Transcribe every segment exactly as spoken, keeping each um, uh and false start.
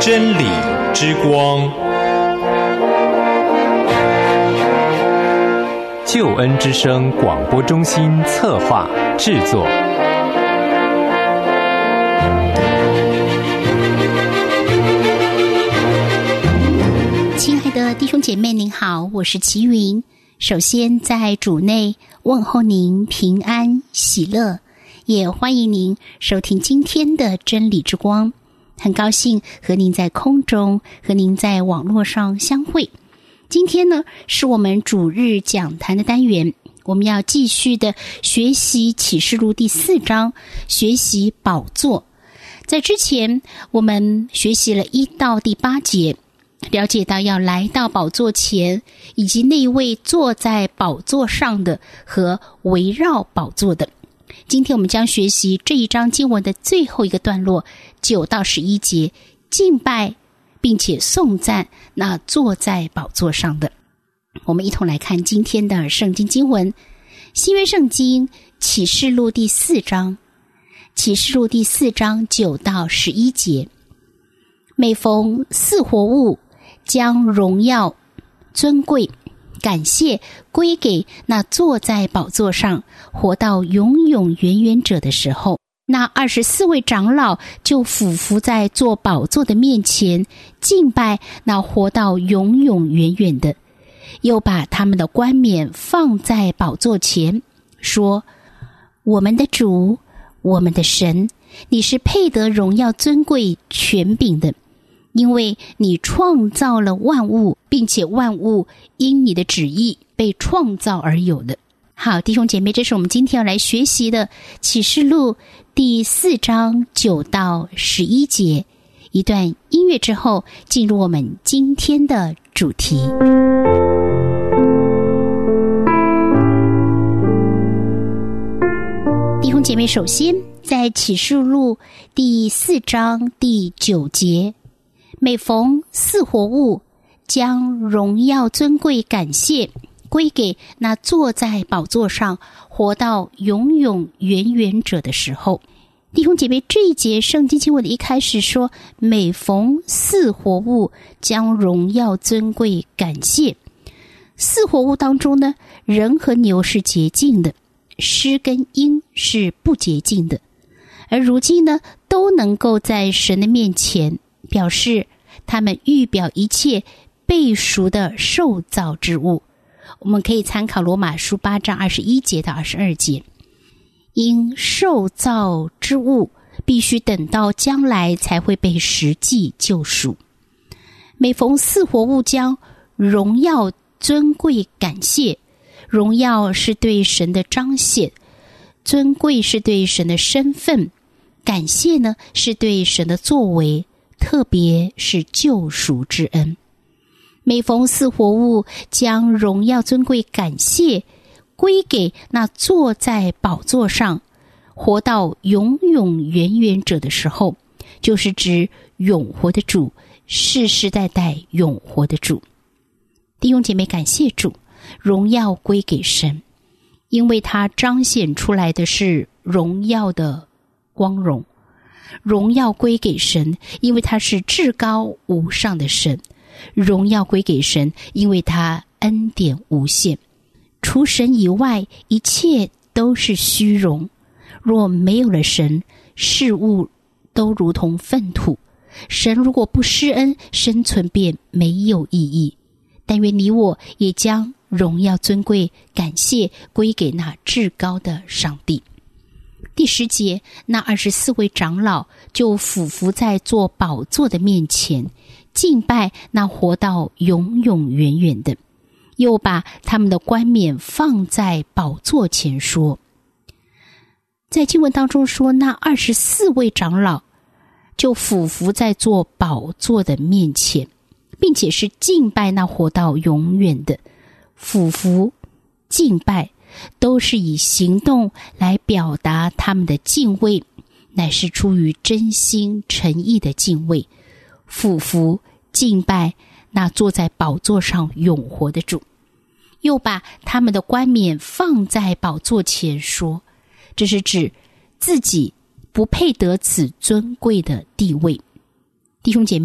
真理之光，救恩之声广播中心策划制作。 亲爱的弟兄姐妹您好，我是齐云。首先在主内问候您平安喜乐，也欢迎您收听今天的真理之光。很高兴和您在空中和您在网络上相会。今天呢是我们主日讲坛的单元，我们要继续的学习启示录第四章，学习宝座。在之前我们学习了一到第八节，了解到要来到宝座前，以及那位坐在宝座上的和围绕宝座的。今天我们将学习这一章经文的最后一个段落，九到十一节，敬拜并且颂赞那坐在宝座上的。我们一同来看今天的圣经经文，新约圣经启示录第四章，启示录第四章九到十一节。每逢四活物将荣耀、尊贵、感谢归给那坐在宝座上活到永永远远者的时候，那二十四位长老就俯伏在坐宝座的面前，敬拜那活到永永远远的，又把他们的冠冕放在宝座前，说：我们的主，我们的神，你是配得荣耀、尊贵、权柄的，因为你创造了万物，并且万物因你的旨意被创造而有的。好，弟兄姐妹，这是我们今天要来学习的启示录第四章九到十一节。一段音乐之后，进入我们今天的主题。弟兄姐妹，首先在启示录第四章第九节，每逢四活物将荣耀、尊贵、感谢归给那坐在宝座上活到永永远远者的时候。弟兄姐妹，这一节圣经经文的一开始说，每逢四活物将荣耀、尊贵、感谢。四活物当中呢，人和牛是洁净的，狮跟鹰是不洁净的，而如今呢，都能够在神的面前，表示他们预表一切被赎的受造之物。我们可以参考罗马书八章二十一节到二十二节。因受造之物必须等到将来才会被实际救赎。每逢四活物将荣耀、尊贵、感谢，荣耀是对神的彰显，尊贵是对神的身份，感谢呢是对神的作为，特别是救赎之恩。每逢四活物将荣耀、尊贵、感谢归给那坐在宝座上活到永永远远者的时候，就是指永活的主，世世代代永活的主。弟兄姐妹，感谢主，荣耀归给神，因为他彰显出来的是荣耀的光荣。荣耀归给神，因为他是至高无上的神。荣耀归给神，因为他恩典无限。除神以外，一切都是虚荣。若没有了神，事物都如同粪土。神如果不施恩，生存便没有意义。但愿你我也将荣耀、尊贵、感谢归给那至高的上帝。第十节，那二十四位长老就俯伏在坐宝座的面前，敬拜那活到永永远远的，又把他们的冠冕放在宝座前，说，在经文当中说，那二十四位长老就俯伏在坐宝座的面前，并且是敬拜那活到永远的。俯伏、敬拜都是以行动来表达他们的敬畏，乃是出于真心诚意的敬畏。俯伏敬拜那坐在宝座上永活的主，又把他们的冠冕放在宝座前，说，这是指自己不配得此尊贵的地位。弟兄姐妹，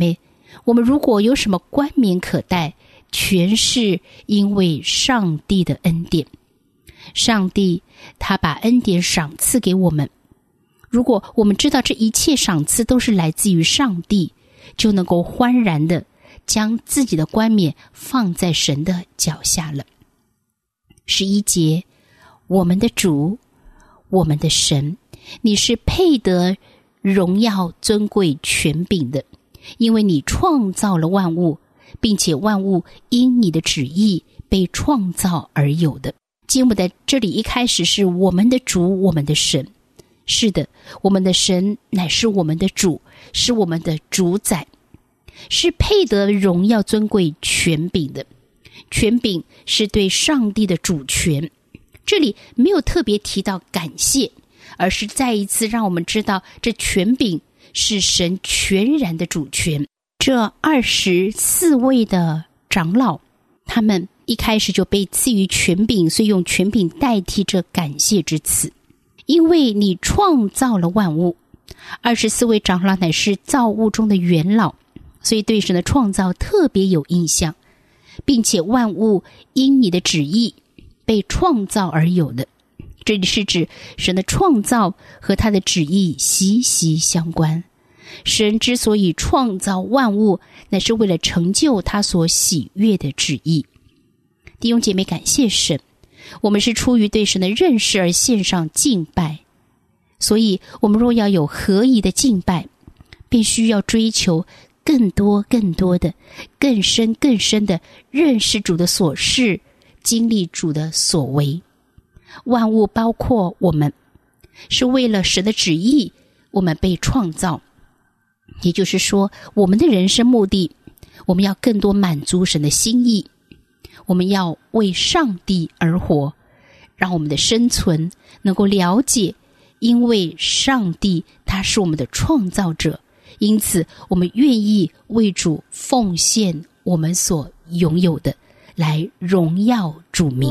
我们如果有什么冠冕可戴，全是因为上帝的恩典。上帝他把恩典赏赐给我们，如果我们知道这一切赏赐都是来自于上帝，就能够欢然的将自己的冠冕放在神的脚下了。十一节，我们的主，我们的神，你是配得荣耀尊贵权柄的，因为你创造了万物，并且万物因你的旨意被创造而有的。经文的这里一开始是我们的主，我们的神。是的，我们的神乃是我们的主，是我们的主宰，是配得荣耀尊贵权柄的。权柄是对上帝的主权，这里没有特别提到感谢，而是再一次让我们知道这权柄是神全然的主权。这二十四位的长老，他们一开始就被赐予权柄，所以用权柄代替这感谢之词。因为你创造了万物，二十四位长老乃是造物中的元老，所以对神的创造特别有印象，并且万物因你的旨意被创造而有的。这里是指神的创造和他的旨意息息相关。神之所以创造万物，乃是为了成就他所喜悦的旨意。弟兄姐妹，感谢神，我们是出于对神的认识而献上敬拜，所以我们若要有合宜的敬拜，便需要追求更多更多的更深更深的认识主的所事，经历主的所为。万物包括我们，是为了神的旨意我们被创造，也就是说我们的人生目的，我们要更多满足神的心意，我们要为上帝而活，让我们的生存能够了解，因为上帝他是我们的创造者，因此我们愿意为主奉献我们所拥有的，来荣耀主名。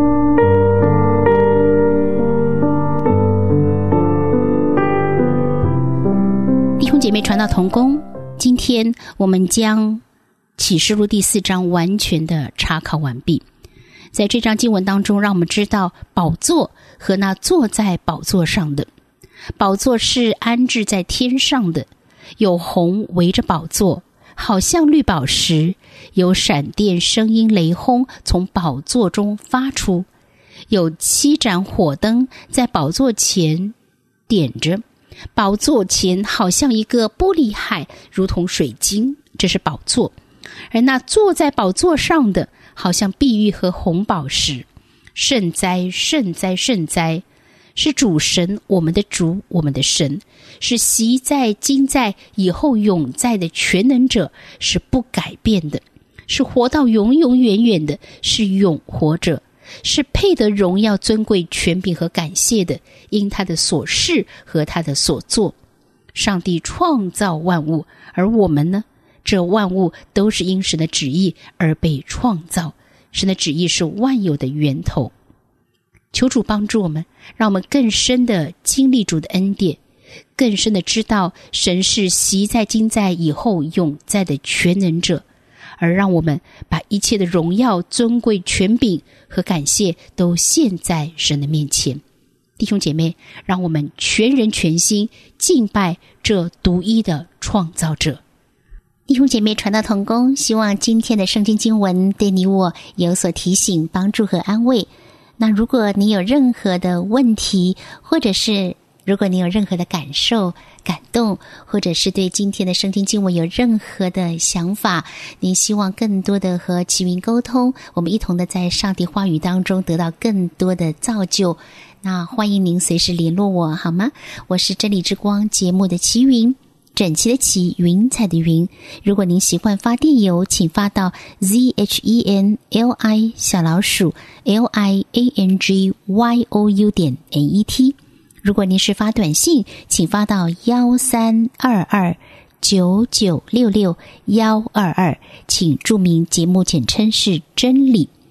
弟兄姐妹，传道同工，今天我们将启示录第四章完全的查考完毕。在这章经文当中，让我们知道宝座和那坐在宝座上的。宝座是安置在天上的，有虹围着宝座，好像绿宝石，有闪电声音雷轰从宝座中发出，有七盏火灯在宝座前点着，宝座前好像一个玻璃海，如同水晶，这是宝座。而那坐在宝座上的，好像碧玉和红宝石。圣哉，圣哉，圣哉！是主神，我们的主，我们的神，是昔在、今在、以后永在的全能者，是不改变的，是活到永永远远的，是永活着，是配得荣耀、尊贵、权柄和感谢的，因他的所事和他的所作。上帝创造万物，而我们呢？这万物都是因神的旨意而被创造，神的旨意是万有的源头。求主帮助我们，让我们更深的经历主的恩典，更深的知道神是昔在、今在、以后永在的全能者，而让我们把一切的荣耀、尊贵、权柄和感谢都献在神的面前。弟兄姐妹，让我们全人全心敬拜这独一的创造者。弟兄姐妹，传道同工，希望今天的圣经经文对你我有所提醒、帮助和安慰。那如果你有任何的问题，或者是如果你有任何的感受、感动，或者是对今天的圣经经文有任何的想法，您希望更多的和齐云沟通，我们一同的在上帝话语当中得到更多的造就，那欢迎您随时联络我，好吗？我是真理之光节目的齐云，整齐的齐，云彩的云。如果您习惯发电邮，请发到 z h e n l i 小老鼠 l i a n g y o u 点 n e t。如果您是发短信，请发到幺三二二九九六六幺二二，请注明节目简称是真理。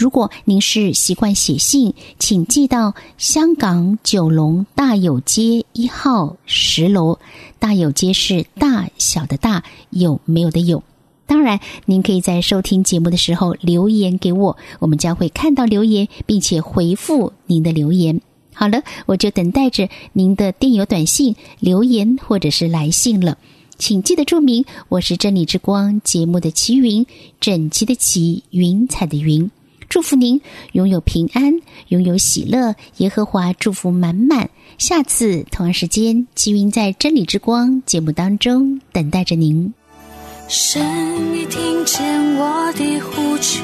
如果您是习惯写信，请寄到香港九龙大有街一号十楼。大有街是大小的大，有没有的有。当然，您可以在收听节目的时候留言给我，我们将会看到留言，并且回复您的留言。好了，我就等待着您的电邮短信、留言或者是来信了。请记得注明，我是真理之光节目的齐云，整齐的齐，云彩的云。祝福您拥有平安，拥有喜乐，耶和华祝福满满。下次同样时间，齐云在真理之光节目当中等待着您。 神，你听见我的呼求，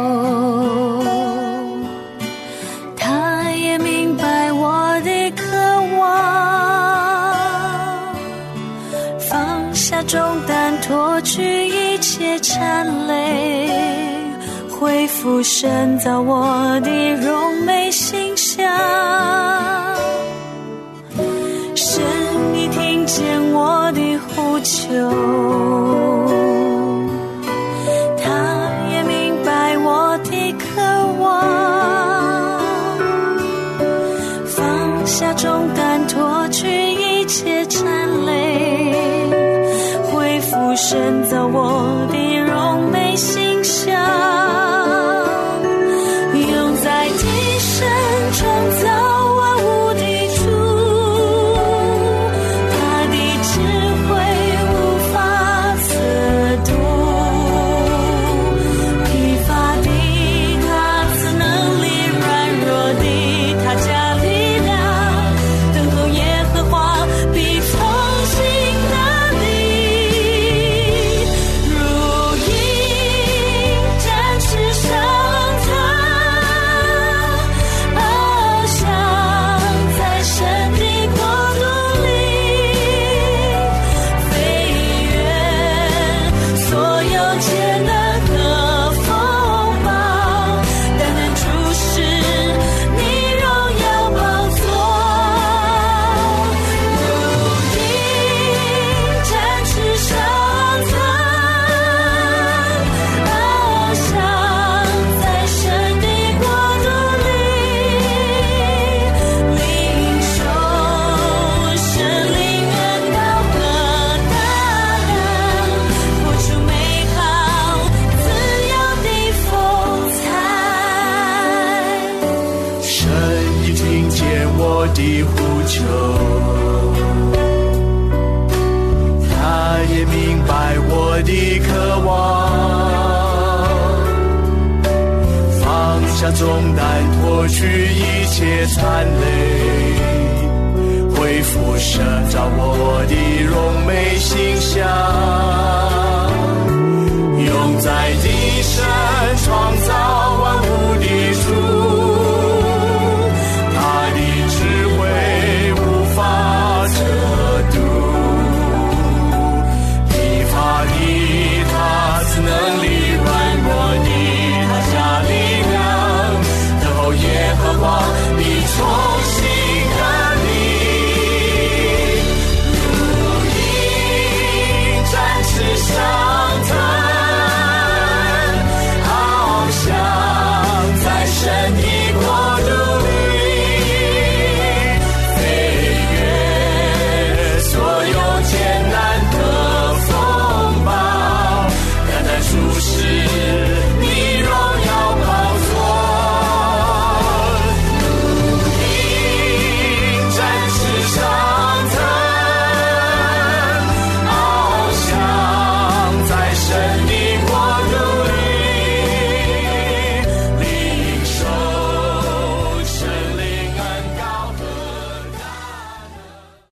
他也明白我的渴望，放下重担，脱去一切缠累，恢复神造我的荣美形象。神，你听见我的呼求，他也明白我的渴望，放下重担，脱去一切缠累，恢复神造我的荣美形象。创造万物的主，他的智慧无法测度，疲乏的他赐能力，软弱的他加力量，等候耶和华必重新得力，如鹰展翅上腾， 重担，脱去一切残累，恢复神造我的荣美形象，用在地上创造